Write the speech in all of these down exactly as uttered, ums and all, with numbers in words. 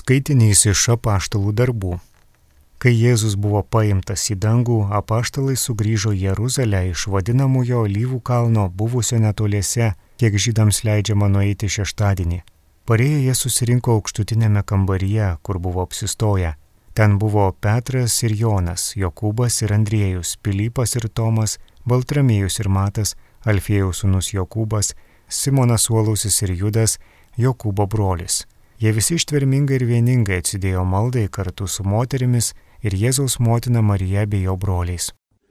Skaitinys iš apaštalų darbų. Kai Jėzus buvo paimtas į dangų, apaštalai sugrįžo į Jeruzalę iš vadinamojo Alyvų kalno buvusio netoliese, kiek žydams leidžiama nueiti šeštadienį. Parėję jie susirinko aukštutinėme kambaryje, kur buvo apsistoję. Ten buvo Petras ir Jonas, Jokūbas ir Andriejus, Pilypas ir Tomas, Baltramiejus ir Matas, Alfiejaus sūnus Jokūbas, Simonas Uolusis ir Judas, Jokūbo brolis. Jie visi ištvermingai ir vieningai atsidėjo maldai kartu su moterimis ir Jėzaus motina Marija bei jo broliais.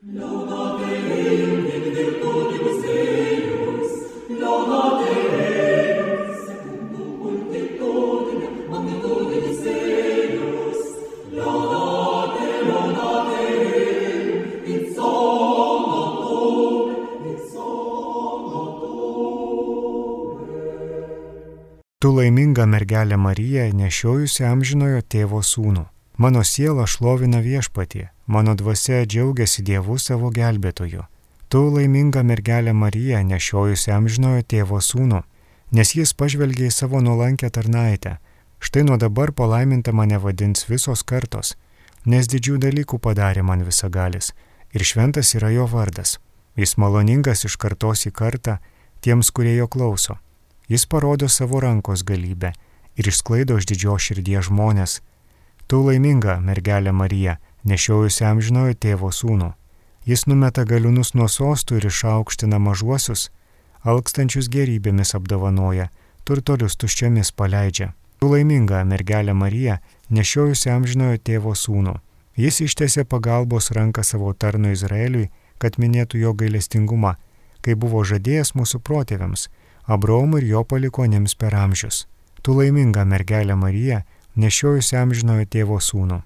Tu laiminga mergelė Marija, nešiojusi amžinojo tėvo sūnų. Mano siela šlovina Viešpatį, mano dvasia džiaugiasi Dievu savo gelbėtoju. Tu laiminga mergelė Marija, nešiojusi amžinojo tėvo sūnų, nes jis pažvelgė į savo nuolankę tarnaitę. Štai nuo dabar palaiminta mane vadins visos kartos, nes didžių dalykų padarė man visagalis, ir šventas yra jo vardas. Jis maloningas iš kartos į kartą tiems, kurie jo klauso. Jis parodo savo rankos galybę ir išsklaido iš didžios širdies žmonės. Tu laiminga, mergelė Marija, nešiojusi amžinojo tėvo sūnų. Jis numeta galiūnus nuo sostų ir išaukština mažuosius, alkstančius gerybėmis apdovanoja, turtolius tuščiomis paleidžia. Tu laiminga, mergelė Marija, nešiojusi amžinojo tėvo sūnų. Jis ištiesė pagalbos ranką savo tarnui Izraeliui, kad minėtų jo gailestingumą, kai buvo žadėjęs mūsų protėviams, Abraomui ir jo palikuonėms per amžius. Tu laiminga, mergelė Marija, nešiojusi amžinojo tėvo sūnų.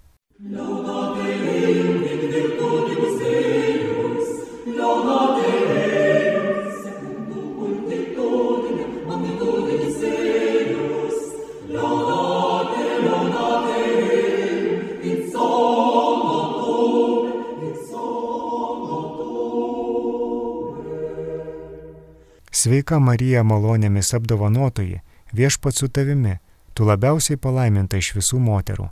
Sveika Marija, malonėmis apdovanotoji, Viešpats su tavimi, tu labiausiai palaiminta iš visų moterų.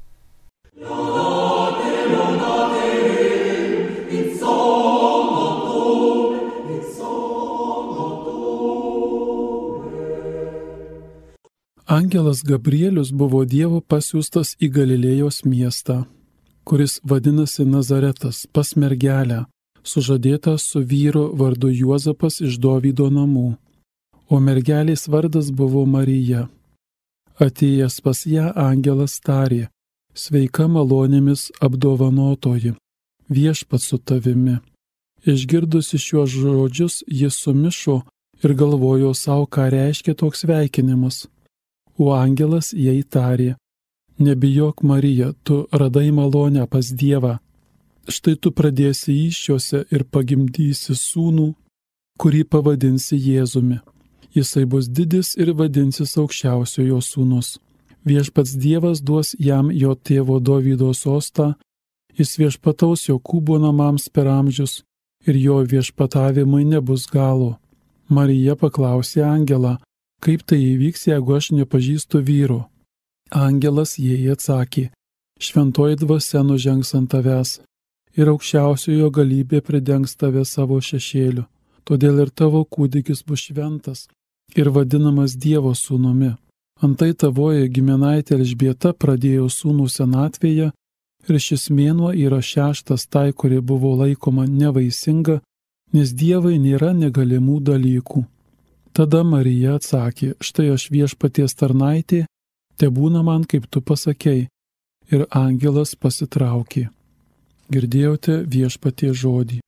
Angelas Gabrielius buvo Dievo pasiųstas į Galilėjos miestą, kuris vadinasi Nazaretas, pas mergelę, sužadėtas su vyru vardu Juozapas iš Dovydo namų, o mergelės vardas buvo Marija. Atėjęs pas ją angelas tarė: sveika malonėmis apdovanotoji, Viešpats su tavimi. Išgirdusi šiuos žodžius, jis sumišo ir galvojo savo, ką reiškia toks sveikinimas. O angelas jai tarė: nebijok, Marija, tu radai malonę pas Dievą. Štai tu pradėsi įsčiose ir pagimdysi sūnų, kurį pavadinsi Jėzumi. Jisai bus didis ir vadinsis aukščiausiojo sūnus. Viešpats Dievas duos jam jo tėvo Dovydo sostą, jis viešpataus Jokūbo namams per amžius ir jo viešpatavimui nebus galo. Marija paklausė angelą: kaip tai įvyks, jeigu aš nepažįstu vyro? Angelas jai atsakė: šventoji dvasia nužengs ant tavęs ir aukščiausiojo galybė pridengs tave savo šešėliu. Todėl ir tavo kūdikis bus šventas ir vadinamas Dievo sūnumi. Antai tavoji giminaitė Elžbieta pradėjo sūnų senatvėje ir šis mėnuo yra šeštas tai, kuri buvo laikoma nevaisinga, nes Dievai nėra negalimų dalykų. Tada Marija atsakė: štai aš Viešpaties tarnaitė, tebūna man kaip tu pasakei. Ir angelas pasitraukė. Girdėjote Viešpaties žodį.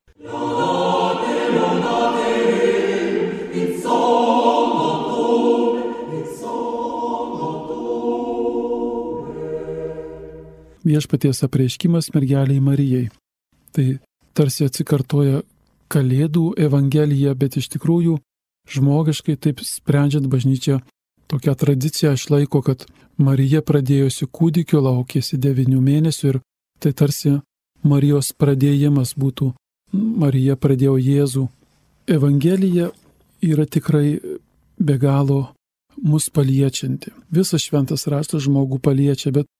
Viešpaties apreiškimas mergeliai Marijai. Tai tarsi atsikartoja Kalėdų evangelija, bet iš tikrųjų žmogiškai taip sprendžiant bažnyčia tokią tradiciją išlaiko, kad Marija pradėjusi kūdikio laukėsi devynių mėnesių ir tai tarsi Marijos pradėjimas būtų. Marija pradėjo Jėzų. Evangelija yra tikrai be galo mus paliečianti. Visas šventas raštas žmogų paliečia, bet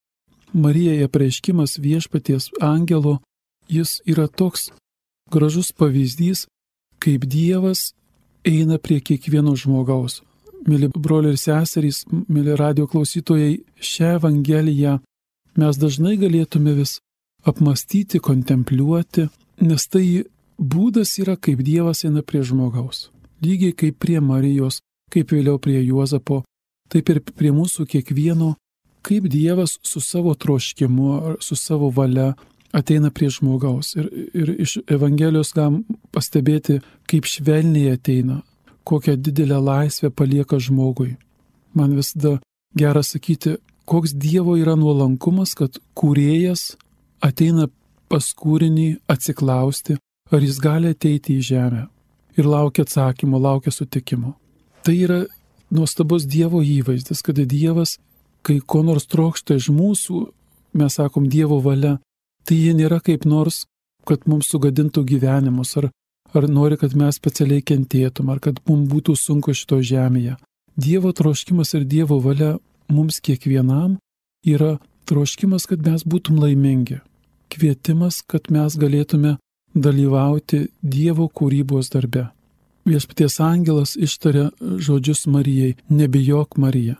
Marijai apreiškimas viešpaties angelo, jis yra toks gražus pavyzdys, kaip Dievas eina prie kiekvieno žmogaus. Mėly broliai ir seserys, mėly radio klausytojai, šią Evangeliją mes dažnai galėtume vis apmastyti, kontempliuoti, nes tai būdas yra, kaip Dievas eina prie žmogaus. Lygiai kaip prie Marijos, kaip vėliau prie Juozapo, taip ir prie mūsų kiekvieno, kaip Dievas su savo troškimu ar su savo valia ateina prie žmogaus. Ir, ir iš Evangelijos galim pastebėti, kaip švelniai ateina, kokią didelę laisvę palieka žmogui. Man visada gera sakyti, koks Dievo yra nuolankumas, kad kūrėjas ateina pas kūrinį atsiklausti, ar jis gali ateiti į žemę ir laukia atsakymo, laukia sutikimo. Tai yra nuostabus Dievo įvaizdis, kad Dievas, kai ko nors trokšta iš mūsų, mes sakom Dievo valia, tai jie nėra kaip nors, kad mums sugadintų gyvenimus, ar, ar nori, kad mes specialiai kentėtum, ar kad mums būtų sunku šito žemėje. Dievo troškimas ir Dievo valia mums kiekvienam yra troškimas, kad mes būtum laimingi. Kvietimas, kad mes galėtume dalyvauti Dievo kūrybos darbe. Viešpaties angelas ištaria žodžius Marijai, nebijok Marija.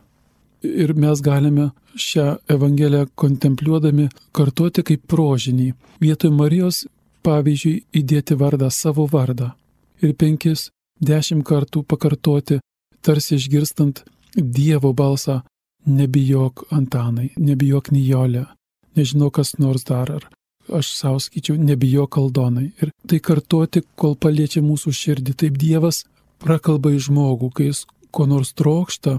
Ir mes galime šią Evangeliją kontempliuodami kartoti kaip prožinį. Vietoj Marijos, pavyzdžiui, įdėti vardą, savo vardą. Ir penkis, dešimt kartų pakartoti, tarsi išgirstant Dievo balsą, nebijok Antanai, nebijok Nijolė, nežinau kas nors dar, ar aš savo skaičiau, nebijok Aldonai. Ir tai kartoti, kol paliečia mūsų širdį. Taip Dievas prakalba į žmogų, kai jis ko nors trokšta,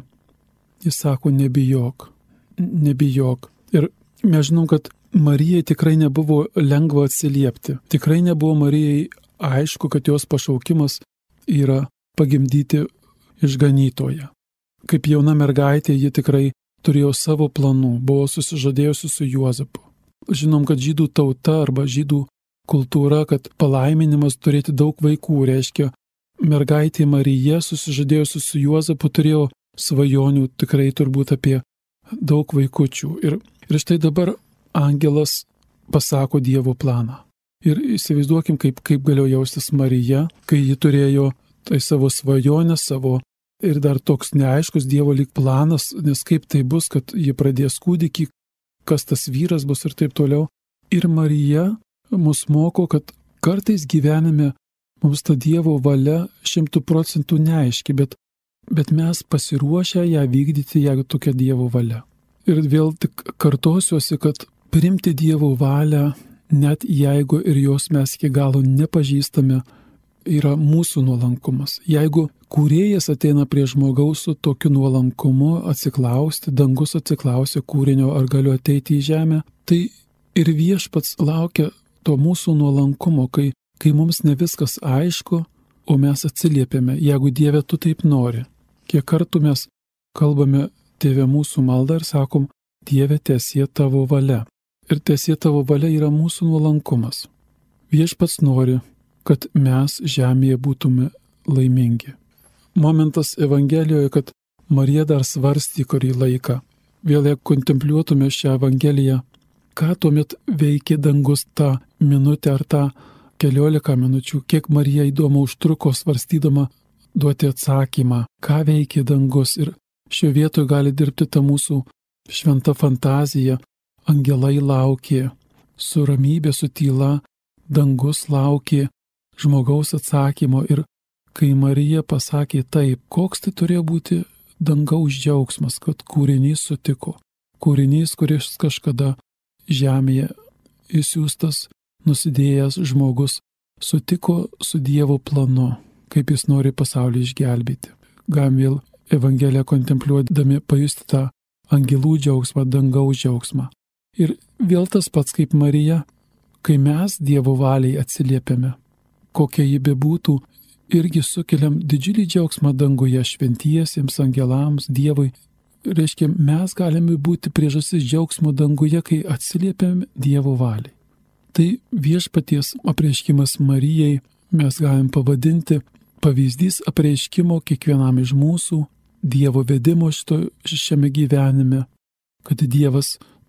jis sako, nebijok, nebijok. Ir mes žinom, kad Marijai tikrai nebuvo lengva atsiliepti. Tikrai nebuvo Marijai aišku, kad jos pašaukimas yra pagimdyti išganytoją. Kaip jauna mergaitė, ji tikrai turėjo savo planų, buvo susižadėjusi su Juozapu. Žinom, kad žydų tauta arba žydų kultūra, kad palaiminimas turėti daug vaikų, reiškia, mergaitė Marija susižadėjusi su Juozapu turėjo svajonių tikrai turbūt apie daug vaikučių. Ir, ir štai dabar angelas pasako Dievo planą. Ir įsivaizduokim, kaip, kaip galėjo jaustis Marija, kai ji turėjo tai savo svajonę, savo ir dar toks neaiškus Dievo lyg planas, nes kaip tai bus, kad ji pradės kūdikį, kas tas vyras bus ir taip toliau. Ir Marija mus moko, kad kartais gyvenime mums ta Dievo valia šimtų procentų neaiški, bet, bet mes pasiruošę ją vykdyti, jeigu tokia Dievo valia. Ir vėl tik kartosiuosi, kad priimti Dievo valią, net jeigu ir jos mes iki galo nepažįstame, yra mūsų nuolankumas. Jeigu kūrėjas ateina prie žmogaus su tokiu nuolankumu atsiklausti, dangus atsiklausia kūrinio, ar galiu ateiti į žemę, tai ir viešpats laukia to mūsų nuolankumo, kai, kai mums ne viskas aišku, o mes atsiliepiame, jeigu Dieve tu taip nori. Kiek kartų mes kalbame Tėve mūsų maldą ir sakom, Dieve tiesie tavo valia. Ir tiesie tavo valia yra mūsų nuolankumas. Viešpats nori, kad mes žemėje būtume laimingi. Momentas Evangelijoje, kad Marija dar svarstė kurį laiką. Vėl jeigu kontempliuotume šią Evangeliją, ką tuomet veikė dangus tą minutę ar tą keliolika minučių, kiek Marija įdomu užtruko svarstydama duoti atsakymą, ką veikė dangus. Ir šioje vietoje gali dirbti ta mūsų šventa fantazija. Angelai laukė, su ramybė, su tyla, dangus laukė žmogaus atsakymo. Ir kai Marija pasakė taip, koks tai turėjo būti dangaus džiaugsmas, kad kūrinys sutiko. Kūrinys, kuris kažkada žemėje įsiųstas, nusidėjęs žmogus, sutiko su Dievo planu, kaip jis nori pasaulį išgelbėti. Galim vėl Evangeliją kontempliuodami pajusti tą angelų džiaugsmą, dangaus džiaugsmą. Ir vėl tas pats kaip Marija, kai mes Dievo valiai atsiliepiame, kokia ji bebūtų, irgi sukeliam didžiulį džiaugsmą danguje šventiesiems angelams, Dievui. Reiškia, mes galime būti priežastis džiaugsmo danguje, kai atsiliepiame Dievo valiai. Tai viešpaties apreiškimas Marijai mes galim pavadinti pavyzdys apreiškimo kiekvienam iš mūsų, Dievo vedimo šito, šiame gyvenime, kad Dievas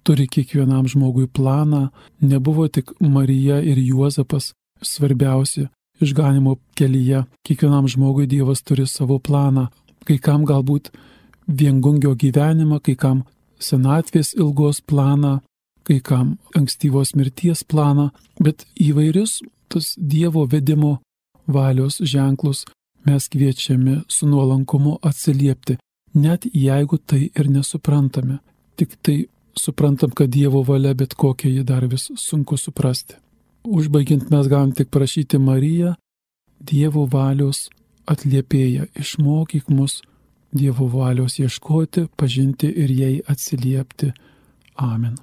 turi kiekvienam žmogui planą, nebuvo tik Marija ir Juozapas svarbiausi išganimo kelyje. Kiekvienam žmogui Dievas turi savo planą. Kai kam galbūt viengungio gyvenimą, kai kam senatvės ilgos planą, kai kam ankstyvos mirties planą, bet įvairius tos Dievo vedimo valios ženklus mes kviečiami su nuolankumu atsiliepti, net jeigu tai ir nesuprantame. Tik tai suprantam, kad Dievo valia, bet kokia ji dar vis sunku suprasti. Užbaigiant mes galim tik prašyti Mariją, Dievo valios atliepėja, išmokyk mus Dievo valios ieškoti, pažinti ir jai atsiliepti. Amen.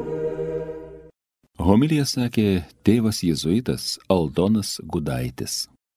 Homiliją sakė tėvas jėzuitas Aldonas Gudaitis.